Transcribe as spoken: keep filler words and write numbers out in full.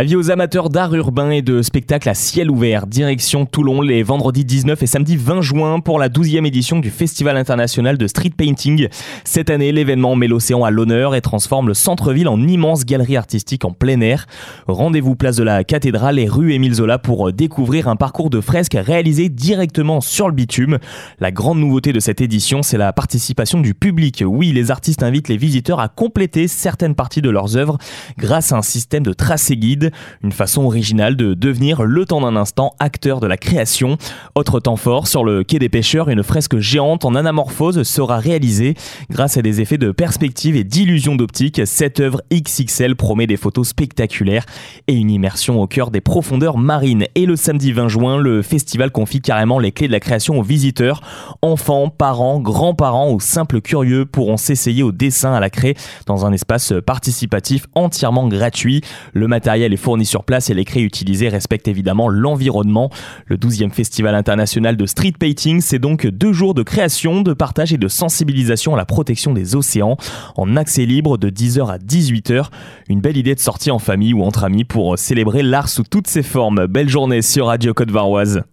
Avis aux amateurs d'art urbain et de spectacles à ciel ouvert, direction Toulon les vendredis dix-neuf et samedi vingt juin pour la douzième édition du Festival international de street painting. Cette année, l'événement met l'océan à l'honneur et transforme le centre-ville en immense galerie artistique en plein air. Rendez-vous place de la Cathédrale et rue Émile Zola pour découvrir un parcours de fresques réalisé directement sur le bitume. La grande nouveauté de cette édition, c'est la participation du public. Oui, les artistes invitent les visiteurs à compléter certaines parties de leurs œuvres grâce à un système de tracé guide. Une façon originale de devenir, le temps d'un instant, acteur de la création. Autre temps fort, sur le quai des Pêcheurs, une fresque géante en anamorphose sera réalisée. Grâce à des effets de perspective et d'illusion d'optique, cette œuvre X X L promet des photos spectaculaires et une immersion au cœur des profondeurs marines. Et le samedi vingt juin, le festival confie carrément les clés de la création aux visiteurs. Enfants, parents, grands-parents ou simples curieux pourront s'essayer au dessin à la craie dans un espace participatif entièrement gratuit. Le matériel est fourni sur place et les craies utilisées respectent évidemment l'environnement. Le douzième Festival international de street painting, c'est donc deux jours de création, de partage et de sensibilisation à la protection des océans en accès libre de dix heures à dix-huit heures. Une belle idée de sortie en famille ou entre amis pour célébrer l'art sous toutes ses formes. Belle journée sur Radio Côte-Varoise.